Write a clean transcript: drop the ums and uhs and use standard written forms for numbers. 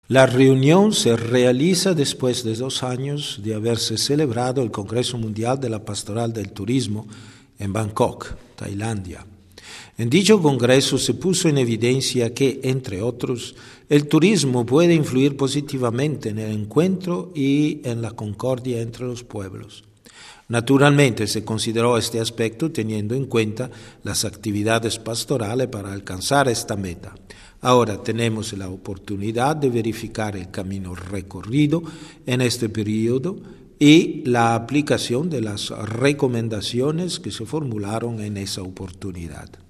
La reunión se realiza después de 2 años de haberse celebrado el Congreso Mundial de la Pastoral del Turismo en Bangkok, Tailandia. En dicho congreso se puso en evidencia que, entre otros, el turismo puede influir positivamente en el encuentro y en la concordia entre los pueblos. Naturalmente se consideró este aspecto teniendo en cuenta las actividades pastorales para alcanzar esta meta. Ahora tenemos la oportunidad de verificar el camino recorrido en este periodo y la aplicación de las recomendaciones que se formularon en esa oportunidad.